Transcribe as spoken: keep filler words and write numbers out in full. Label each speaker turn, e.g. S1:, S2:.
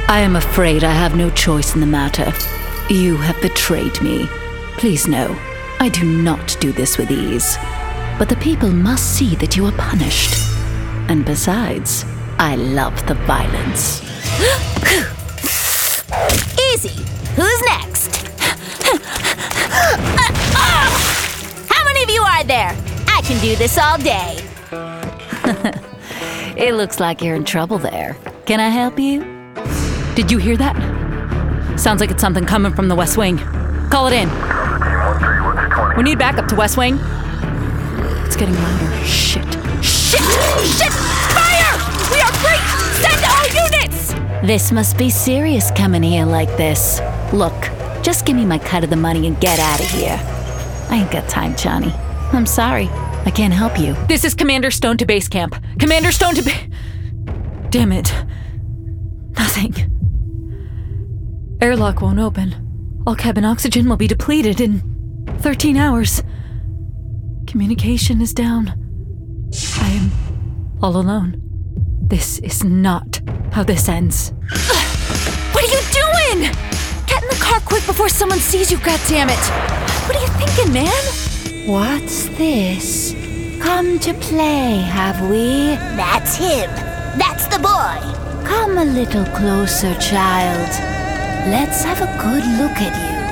S1: I am afraid I have no choice in the matter. You have betrayed me. Please know, I do not do this with ease. But the people must see that you are punished. And besides, I love the violence.
S2: Easy. Who's next? How many of you are there? I can do this all day.
S1: It looks like you're in trouble there. Can I help you? Did you hear that? Sounds like it's something coming from the West Wing. Call it in. We need backup to West Wing. It's getting louder. Shit. Shit! Shit! Fire! We are break! Send all units! This must be serious coming here like this. Look, just give me my cut of the money and get out of here. I ain't got time, Johnny. I'm sorry. I can't help you. This is Commander Stone to base camp. Commander Stone to ba- Damn it. Nothing. Airlock won't open. All cabin oxygen will be depleted in thirteen hours. Communication is down. I am all alone. This is not how this ends. What are you doing? Get in the car quick before someone sees you, goddammit! What are you thinking, man?
S3: What's this? Come to play, have we?
S2: That's him. That's the boy.
S3: Come a little closer, child. Let's have a good look at you.